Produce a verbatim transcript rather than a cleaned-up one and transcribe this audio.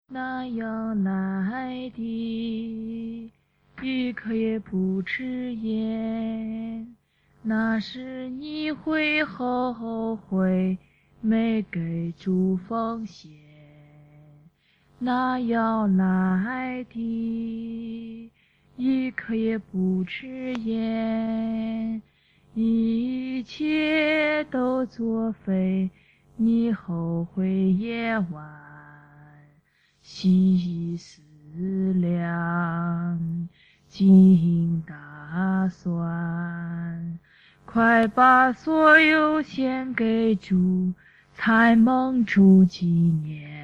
那样来的，一刻也不迟延。那时你会后悔没给主奉献。那样来的，一刻也不迟延。一切都作废，你后悔也晚。细思量，精打算，快把所有献给主，才蒙主纪念。